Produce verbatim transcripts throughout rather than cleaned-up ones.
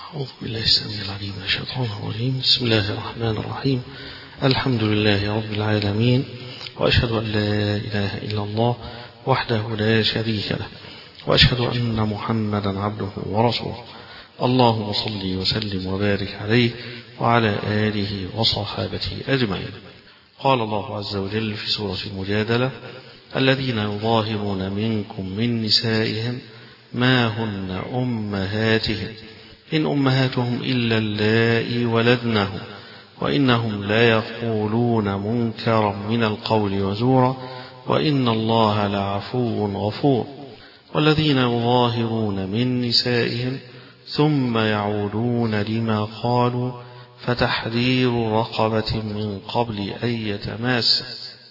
أعوذ بالله السميع العليم من الشيطان الرجيم. بسم الله الرحمن الرحيم. الحمد لله رب العالمين، وأشهد أن لا إله إلا الله وحده لا شريك له، وأشهد أن محمدا عبده ورسوله. اللهم صل وسلم وبارك عليه وعلى آله وصحابته أجمعين. قال الله عز وجل في سورة المجادلة: الذين يظاهرون منكم من نسائهم ما هن أمهاتهم إن أمهاتهم إلا اللائي ولدنهم وإنهم لا يقولون منكرا من القول وزورا وإن الله لعفو غفور. والذين يظاهرون من نسائهم ثم يعودون لما قالوا فتحرير رقبة من قبل أن يتماسا،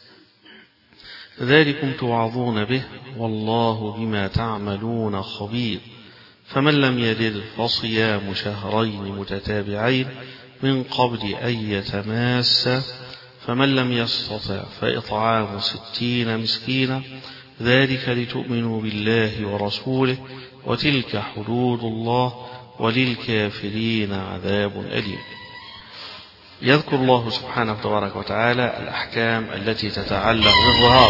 ذلكم توعظون به والله بما تعملون خبير. فمن لم يجد فصيام شهرين متتابعين من قبل أن يتماسا، فمن لم يستطع فإطعام ستين مسكينا، ذلك لتؤمنوا بالله ورسوله، وتلك حدود الله وللكافرين عذاب أليم. يذكر الله سبحانه تبارك وتعالى الأحكام التي تتعلق بالظهار،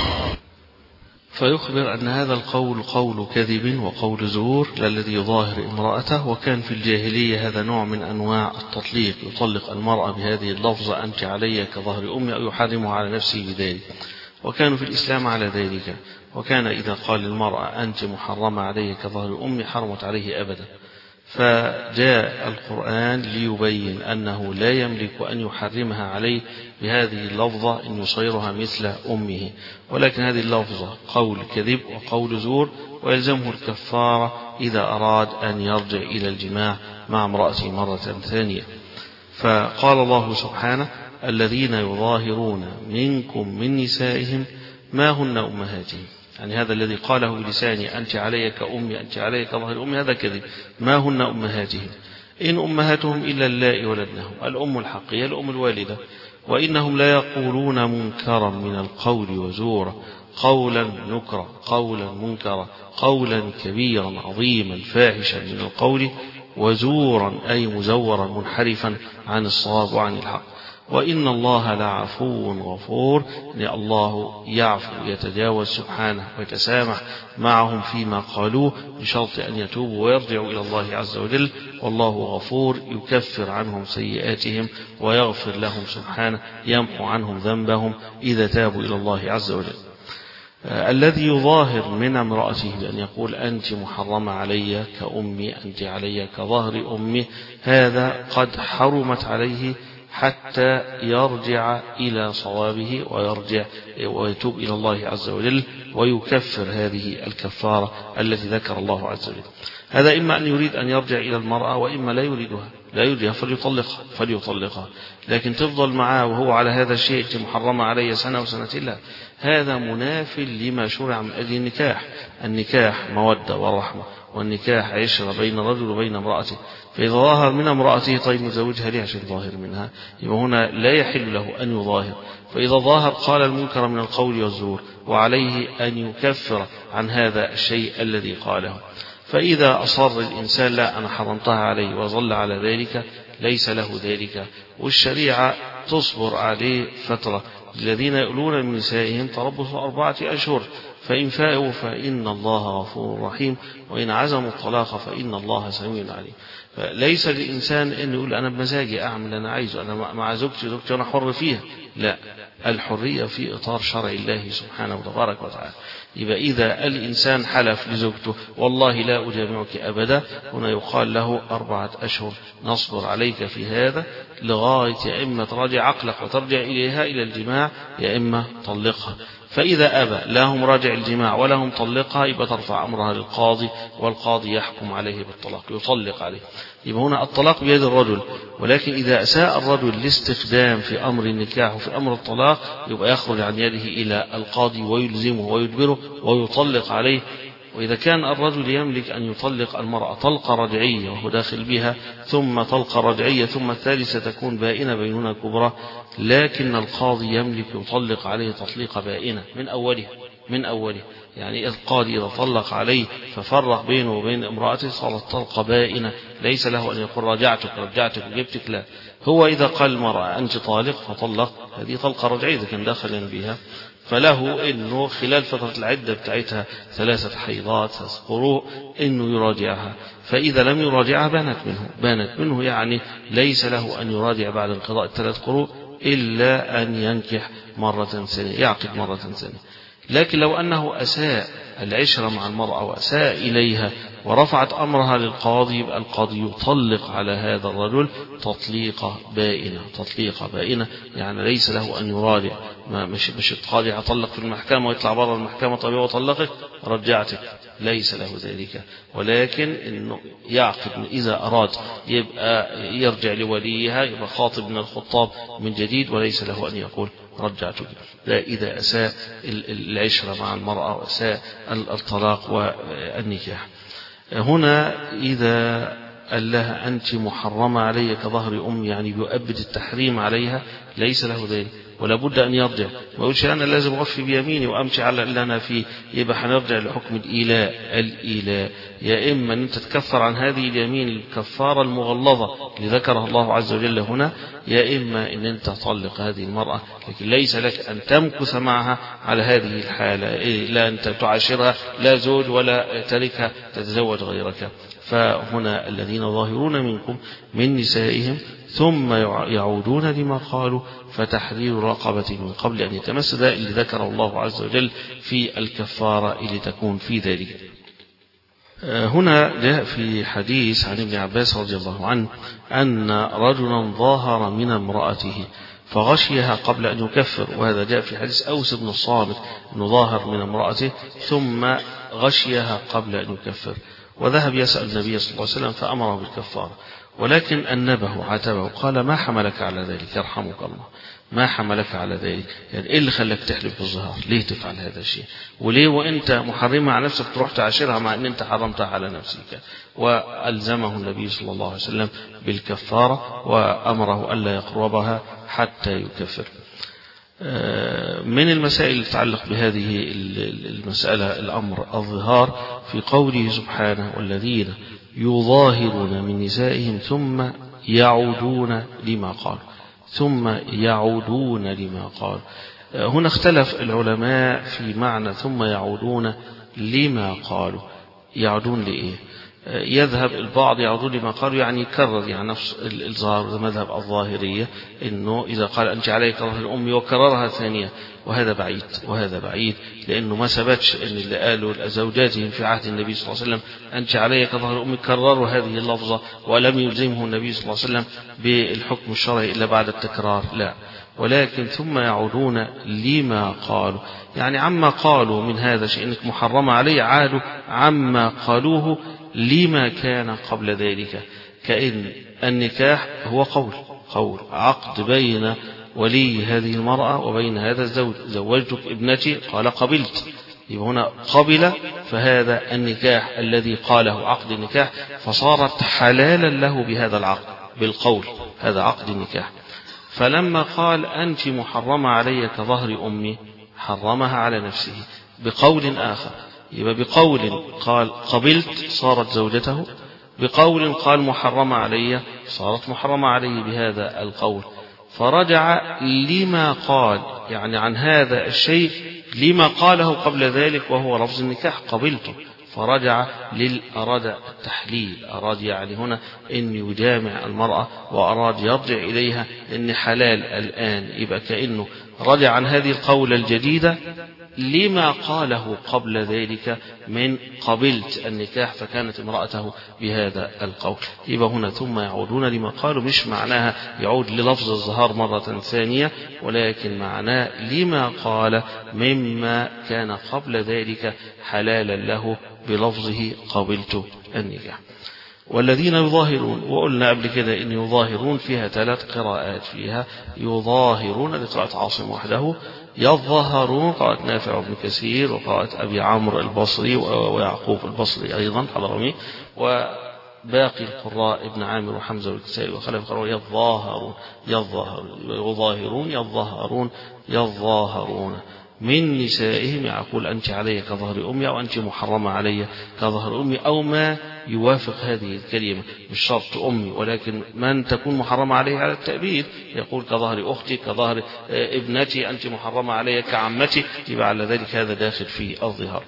فيخبر أن هذا القول قول كذب وقول زور للذي يظاهر امرأته. وكان في الجاهلية هذا نوع من أنواع التطليق، يطلق المرأة بهذه اللفظة: أنت علي كظهر أمي، أو يحرمها على نفسه بذلك. وكانوا في الإسلام على ذلك، وكان إذا قال المرأة أنت محرمة علي كظهر أمي حرمت عليه أبدا. فجاء القرآن ليبين أنه لا يملك أن يحرمها عليه بهذه اللفظة إن يصيرها مثل أمه، ولكن هذه اللفظة قول كذب وقول زور، ويلزمه الكفارة إذا أراد أن يرجع إلى الجماع مع امرأته مرة ثانية. فقال الله سبحانه: الذين يظاهرون منكم من نسائهم ما هن أمهاتهم. يعني هذا الذي قاله بلساني أنت علي كأمي، أنت علي كظهر أمي، هذا كذب. ما هن أمهاتهم إن أمهاتهم إلا اللائي ولدنهم. الأم الحقيقية الأم الوالدة. وإنهم لا يقولون منكرا من القول وزورا، قولا نكرا، قولا منكرا، قولا كبيرا عظيما فاحشا من القول، وزورا أي مزورا منحرفا عن الصواب وعن الحق. وإن الله لعفو غفور، يعني الله يعفو يتجاوز سبحانه ويتسامح معهم فيما قالوه بشرط أن يتوبوا ويرجعوا إلى الله عز وجل. والله غفور يكفر عنهم سيئاتهم ويغفر لهم سبحانه، يمحو عنهم ذنبهم إذا تابوا إلى الله عز وجل. الذي يظاهر من امرأته بأن يقول أنت محرمة علي كأمي، أنت علي كظهر أمي، هذا قد حرمت عليه حتى يرجع إلى صوابه ويرجع ويتوب إلى الله عز وجل ويكفر هذه الكفارة التي ذكر الله عز وجل. هذا إما أن يريد أن يرجع إلى المرأة، وإما لا يريدها، لا يريدها فليطلقها فليطلقها لكن تفضل معاه وهو على هذا الشيء محرمة عليه سنة وسنتين، لا، هذا مناف لما شرع من أجل النكاح. النكاح مودة ورحمة، والنكاح عشرة بين الرجل وبين امرأته. فإذا ظاهر من امرأته طيب مزوجها ليه عشان ظاهر منها؟ يبقى هنا لا يحل له أن يظاهر. فإذا ظاهر قال المنكر من القول والزور، وعليه أن يكفر عن هذا الشيء الذي قاله. فإذا أصر الإنسان لا أنا حرمتها عليه وظل على ذلك ليس له ذلك، والشريعة تصبر عليه فترة. الذين يؤلون من نسائهم تربص أربعة أشهر، فإن فاءوا فإن الله غفور رحيم، وإن عزموا الطلاق فإن الله سميع عليم. فليس للإنسان أن يقول أنا بمزاجي أعمل أنا عايزه، أنا مع زوجتي زوجتي أنا حر فيها، لا، الحرية في إطار شرع الله سبحانه وتبارك وتعالى. يبقى إذا الإنسان حلف لزوجته والله لا أجامعك أبدا، هنا يقال له أربعة أشهر نصبر عليك في هذا لغاية يا إما تراجع عقلك وترجع إليها إلى الجماع، يا إما طلقها. فإذا أبى لا هم راجع الجماع ولا هم طلقها، يبقى ترفع أمرها للقاضي، والقاضي يحكم عليه بالطلاق، يطلق عليه. يبقى هنا الطلاق بيد الرجل، ولكن إذا أساء الرجل الاستخدام في أمر النكاح وفي أمر الطلاق يبقى يخرج عن يده إلى القاضي ويلزمه ويجبره ويطلق عليه. وإذا كان الرجل يملك أن يطلق المرأة طلقة رجعية وهو داخل بها، ثم طلقة رجعية، ثم الثالثة تكون بائنة بينونة كبرى، لكن القاضي يملك يطلق عليه تطليق بائنة من أوله من أوله يعني القاضي إذا طلق عليه ففرق بينه وبين امرأته صارت طلقة بائنة، ليس له أن يقول رجعتك رجعتك وجبتك، لا، هو إذا قال المرأة أنت طالق فطلق، هذه طلقة رجعية إذا كان داخلا بها، فله إنه خلال فترة العدة بتاعتها ثلاثة حيضات ثلاث قروء إنه يراجعها، فإذا لم يراجعها بانت منه بانت منه يعني ليس له أن يراجع بعد انقضاء الثلاث قروء إلا أن ينكح مرة ثانية، يعقد مرة ثانية. لكن لو أنه أساء العشرة مع المرأة وأساء إليها ورفعت أمرها للقاضي، يبقى القاضي يطلق على هذا الرجل تطليقة بائنة تطليقة بائنة يعني ليس له أن يراجع، ما مش مش القاضي هطلق في المحكمة ويطلع بره المحكمة طبيعي وطلقك رجعتك، ليس له ذلك، ولكن إنه يعقد إذا أراد يبقى يرجع لوليها، يبقى خاطب من الخطاب من جديد، وليس له أن يقول رجعتك، لا إذا أساء العشرة مع المرأة وأساء الطلاق والنكاح. هنا إذا قال لها أنت محرمة علي كظهر أم، يعني يؤبد التحريم عليها، ليس له ذلك، ولا بد أن يرجع، ما يقولش أنا لازم أوفي بيميني وأمشي على اللي أنا فيه، يبقى هنرجع لحكم الإيلاء. الإيلاء يا إما أن أنت تكفر عن هذه اليمين الكفارة المغلظة اللي ذكرها الله عز وجل هنا، يا إما أن أنت تطلق هذه المرأة، لكن ليس لك أن تمكث معها على هذه الحالة، إيه لا أنت تعاشرها لا زوج ولا تركها تتزوج غيرك. فهنا الذين ظاهرون منكم من نسائهم ثم يعودون لما قالوا فتحرير رقبة من قبل أن يتمس، ده اللي ذكر الله عز وجل في الكفارة اللي تكون في ذلك. هنا جاء في حديث عن ابن عباس رضي الله عنه أن رجلا ظاهر من امرأته فغشيها قبل أن يكفر، وهذا جاء في حديث أوس بن الصامت أنه ظاهر من امرأته ثم غشيها قبل أن يكفر، وذهب يسأل النبي صلى الله عليه وسلم فأمره بالكفارة، ولكن أنبه عاتبه قال ما حملك على ذلك يرحمك الله، ما حملك على ذلك، يعني إيه اللي خلك تحلف بالظهار، ليه تفعل هذا الشيء، وليه وأنت محرمة على نفسك تروح تعاشرها مع أن أنت حرمتها على نفسك. وألزمه النبي صلى الله عليه وسلم بالكفارة وأمره ألا يقربها حتى يكفر. من المسائل اللي تتعلق بهذه المسألة الأمر الظهار في قوله سبحانه والذين يظاهرون من نسائهم ثم يعودون لما قالوا ثم يعودون لما قالوا. هنا اختلف العلماء في معنى ثم يعودون لما قالوا، يعودون لإيه؟ يذهب البعض يعودون لما قالوا يعني يكرر، يعني نفس الظاهر مذهب الظاهرية إنه إذا قال أنت عليك ظهر أمي وكررها ثانية، وهذا بعيد وهذا بعيد لأنه ما ثبتش أن اللي قالوا لزوجاتهم في عهد النبي صلى الله عليه وسلم أنت عليك ظهر أمي كرروا هذه اللفظة، ولم يلزمه النبي صلى الله عليه وسلم بالحكم الشرعي إلا بعد التكرار، لا، ولكن ثم يعودون لما قالوا، يعني عما قالوا من هذا شيء إنك محرمة عليه، عادوا عما قالوه لما كان قبل ذلك، كأن النكاح هو قول قول عقد بين ولي هذه المرأة وبين هذا الزوج، زوجتك ابنتي قال قبلت، يبقى هنا قبل، فهذا النكاح الذي قاله عقد النكاح فصارت حلالا له بهذا العقد بالقول، هذا عقد النكاح. فلما قال أنت محرمة علي كظهر أمي حرمها على نفسه بقول آخر، يبقى بقول قال قبلت صارت زوجته، بقول قال محرمة علي صارت محرمة عليه بهذا القول، فرجع لما قال يعني عن هذا الشيء لما قاله قبل ذلك وهو لفظ النكاح قبلته، فرجع للأراد التحليل، أراد يعني هنا أن يجامع المرأة وأراد يرجع إليها أن حلال الآن، يبقى كأنه رجع عن هذه القولة الجديدة لما قاله قبل ذلك من قبلت النكاح فكانت امرأته بهذا القول. يبقى هنا ثم يعودون لما قالوا مش معناها يعود للفظ الظهار مرة ثانية، ولكن معناه لما قال مما كان قبل ذلك حلالا له بلفظه قبلت النكاح. والذين يظاهرون، وقلنا قبل كده إن يظاهرون فيها ثلاث قراءات، فيها يظاهرون لقراءة عاصم وحده، يظهرون قراءة نافع وابن كثير وقراءة أبي عمرو البصري ويعقوب البصري أيضا حضرمي، وباقي القراء ابن عامر وحمزة والكسائي وخلف قراءة يظاهرون يظاهرون يظاهرون يظاهرون يظاهرون. من نسائهم يقول أنت علي كظهر أمي أو أنت محرمة علي كظهر أمي أو ما يوافق هذه الكلمة، مش شرط أمي ولكن من تكون محرمة عليه على التأبيد، يقول كظهر أختي كظهر ابنتي أنت محرمة علي كعمتي، يبقى على ذلك هذا داخل في الظهار.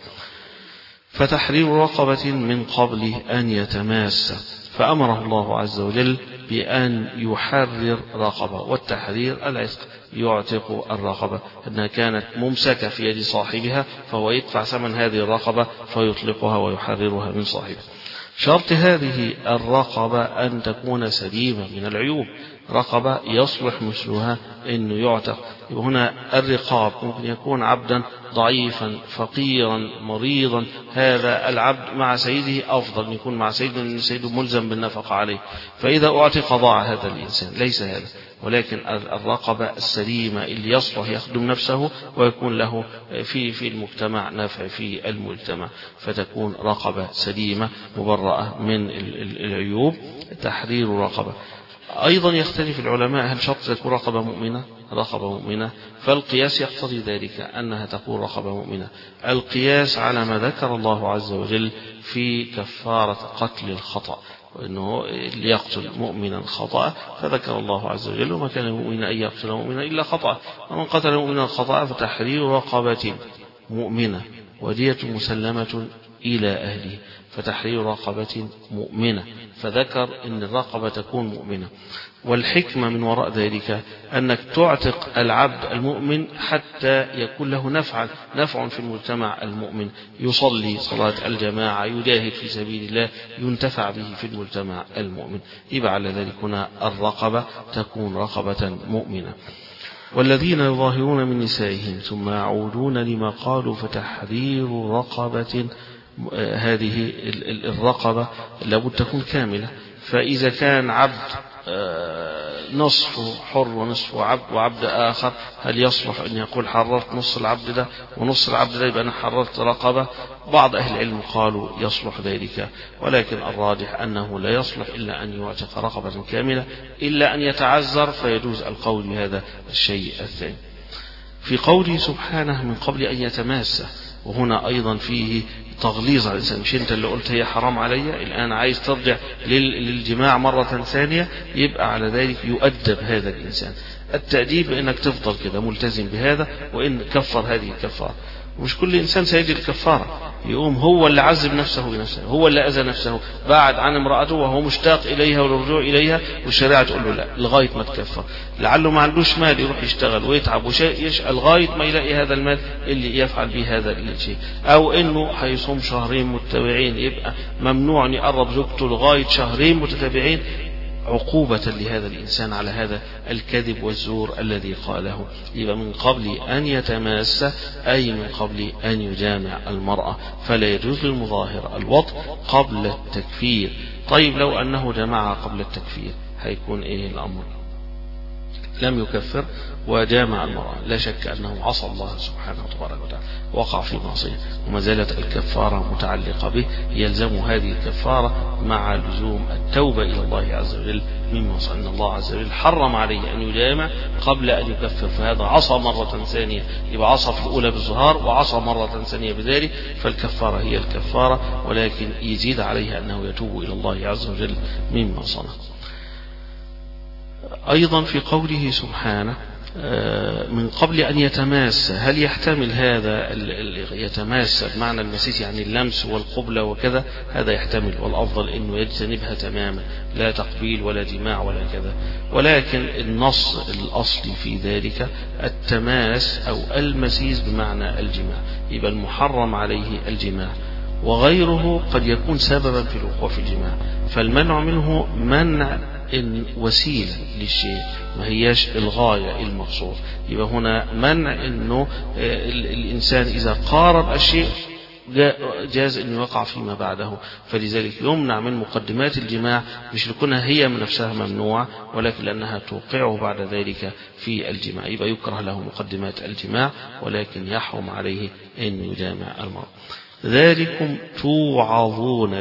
فتحرير رقبة من قبل أن يتماس، فأمره الله عز وجل بأن يحرر رقبة، والتحرير العتق، يعتق الرقبة أنها كانت ممسكة في يد صاحبها فهو يدفع ثمن هذه الرقبة فيطلقها ويحررها من صاحبها. شرط هذه الرقبة أن تكون سليمة من العيوب، رقبة يصلح مثلها أنه يعتق. هنا الرقاب ممكن يكون عبدا ضعيفا فقيرا مريضا، هذا العبد مع سيده أفضل من يكون مع سيده لأن سيده ملزم بالنفقة عليه، فإذا أعتق ضاع هذا الإنسان، ليس هذا، ولكن الرقبة السليمة اللي يصلح يخدم نفسه ويكون له في في المجتمع نفع في المجتمع، فتكون رقبة سليمة مبرأة من العيوب. تحرير رقبة. أيضا يختلف العلماء هل شرط تكون رقبة مؤمنة؟ رقبة مؤمنة، فالقياس يقتضي ذلك أنها تكون رقبة مؤمنة. القياس على ما ذكر الله عز وجل في كفارة قتل الخطأ، وأنه ليقتل مؤمنا خطأ، فذكر الله عز وجل وما كان مؤمنا أن يقتل مؤمنا إلا خطأ، ومن قتل مؤمنا خطأ فتحرير رقبة مؤمنة ودية مسلمة إلى أهله. فتحرير رقبة مؤمنة، فذكر أن الرقبة تكون مؤمنة. والحكمة من وراء ذلك أنك تعتق العبد المؤمن حتى يكون له نفع نفع في المجتمع المؤمن، يصلي صلاة الجماعة، يجاهد في سبيل الله، ينتفع به في المجتمع المؤمن. يبقى على ذلك هنا الرقبة تكون رقبة مؤمنة. والذين يظاهرون من نسائهم ثم يعودون لما قالوا فتحرير رقبة، هذه الرقبة لابد تكون كاملة. فإذا كان عبد نصف حر ونصف عبد وعبد آخر، هل يصلح أن يقول حررت نص العبد ده ونص العبد ده يبقى أنا حررت رقبة؟ بعض أهل العلم قالوا يصلح ذلك، ولكن الراجح أنه لا يصلح إلا أن يعتق رقبة كاملة، إلا أن يتعذر فيجوز القول بهذا الشيء الثاني. في قوله سبحانه من قبل أن يتماسى، وهنا أيضا فيه تغليظ على الإنسان، مش أنت اللي قلت هي حرام علي الآن عايز ترجع للجماع مرة ثانية، يبقى على ذلك يؤدب هذا الإنسان. التأديب أنك تفضل كده ملتزم بهذا، وإن كفر هذه الكفارة. ومش كل إنسان سيجد الكفارة، يقوم هو اللي عذب نفسه بنفسه، هو اللي أذى نفسه، بعد عن امرأته وهو مشتاق إليها والرجوع إليها، والشريعة تقول له لا لغاية ما تكفر. لعله ما عندوش مال يروح يشتغل ويتعب ويشقى لغاية ما يلاقي هذا المال اللي يفعل به هذا الشيء، أو إنه هيصوم شهرين متتابعين، يبقى ممنوع أن يقرب زوجته لغاية شهرين متتابعين عقوبة لهذا الإنسان على هذا الكذب والزور الذي قاله. يبقى من قبل أن يتماس أي من قبل أن يجامع المرأة، فلا يجوز للمظاهر الوطء قبل التكفير. طيب لو أنه جمعها قبل التكفير هيكون إيه الأمر؟ لم يكفر وجامع المرأة، لا شك أنه عصى الله سبحانه وتبارك وتعالى، وقع في معصية، وما زالت الكفارة متعلقة به، يلزم هذه الكفارة مع لزوم التوبة إلى الله عز وجل مما صنع. الله عز وجل حرم عليه أن يجامع قبل أن يكفر، فهذا عصى مرة ثانية، يبقى عصى في الأولى بالظهار وعصى مرة ثانية بذلك، فالكفارة هي الكفارة، ولكن يزيد عليها أنه يتوب إلى الله عز وجل مما صنع. أيضا في قوله سبحانه من قبل أن يتماس، هل يحتمل هذا يتماس بمعنى المسيس يعني اللمس والقبلة وكذا؟ هذا يحتمل، والأفضل أنه يجتنبها تماما، لا تقبيل ولا جماع ولا كذا، ولكن النص الأصلي في ذلك التماس أو المسيس بمعنى الجماع، يبقى المحرم عليه الجماع، وغيره قد يكون سببا في الوقوع في الجماع، فالمنع منه منع إن وسيلة للشيء ما هياش الغاية المقصود. يبقى هنا منع إنه الإنسان إذا قارب الشيء جاز إنه يقع فيما بعده، فلذلك يمنع من مقدمات الجماع، مش لكونها هي من نفسها ممنوعة، ولكن لأنها توقعه بعد ذلك في الجماع، يبقى يكره له مقدمات الجماع، ولكن يحرم عليه أن يجامع المرأة. ذلكم توعظون به،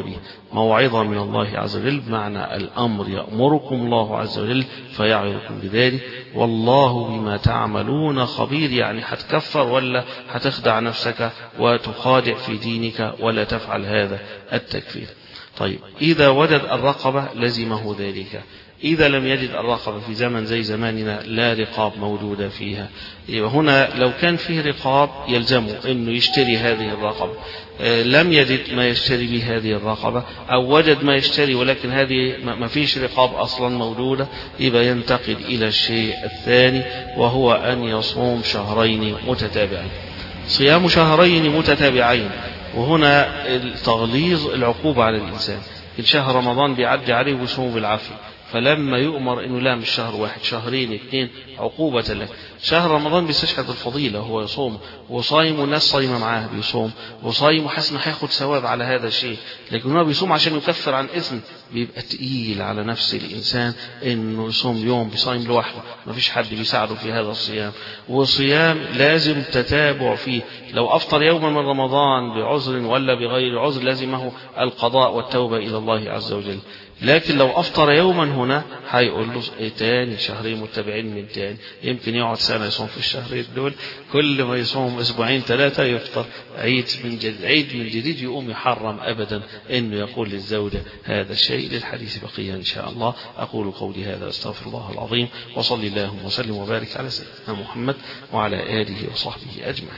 موعظة من الله عز وجل، بمعنى الأمر يأمركم الله عز وجل فيعظكم بذلك. والله بما تعملون خبير، يعني هتكفر ولا هتخدع نفسك وتخادع في دينك ولا تفعل هذا التكفير. طيب إذا وجد الرقبة لزمه ذلك. إذا لم يجد الرقبة في زمن زي زماننا لا رقاب موجودة فيها، هنا لو كان فيه رقاب يلزمه أنه يشتري هذه الرقبة. لم يجد ما يشتري به هذه الرقبة، أو وجد ما يشتري ولكن هذه ما فيش رقاب أصلا موجودة، يبقى ينتقل إلى الشيء الثاني وهو أن يصوم شهرين متتابعين. صيام شهرين متتابعين، وهنا تغليظ العقوبة على الإنسان. إن شهر رمضان بيعدي عليه ويصوم بالعافية، فلما يؤمر انه لا مش شهر واحد شهرين اثنين عقوبة له. شهر رمضان بيستشهد الفضيلة، هو يصوم وصايم والناس صايمة معاه بيصوم وصايم وحسن هياخد ثواب على هذا الشيء، لكن هو بيصوم عشان يكفر عن إثم، بيبقى تقيل على نفس الإنسان انه يصوم يوم بيصايم لوحده، ما فيش حد بيساعده في هذا الصيام، وصيام لازم تتابع فيه. لو أفطر يوما من رمضان بعذر ولا بغير عذر لازمه القضاء والتوبة إلى الله عز وجل. لكن لو أفطر يوما هنا هيقول له إيه تاني شهرين متابعين من تاني، يمكن يقعد سنة يصوم في الشهرين دول، كل ما يصوم أسبوعين ثلاثة يفطر عيد من جديد عيد من جديد، يقوم يحرم أبدا إنه يقول للزوجة هذا الشيء. للحديث بقية إن شاء الله. أقول قولي هذا أستغفر الله العظيم، وصلي اللهم وسلم وبارك على سيدنا محمد وعلى آله وصحبه أجمعين.